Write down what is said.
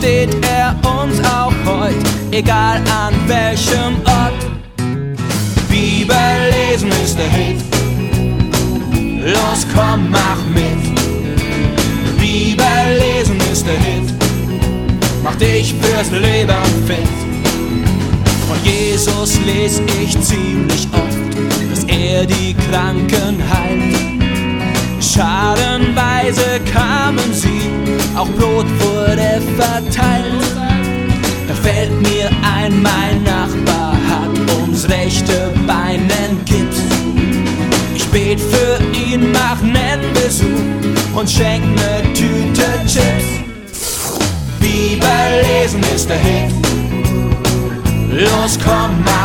seht er uns auch heut, egal an welchem Ort. Bibel lesen ist der Hit, los komm, mach mit. Bibel lesen ist der Hit, mach dich fürs Leben fit. Von Jesus les ich ziemlich oft, dass er die Kranken heilt. Scharenweise kamen sie, auch Brot wurde verteilt. Da fällt mir ein, mein Nachbar hat ums rechte Bein nen Gips. Ich bet für ihn, mach nen Besuch und schenk ne Tüte Chips. Bibel lesen ist der Hit, los komm, mach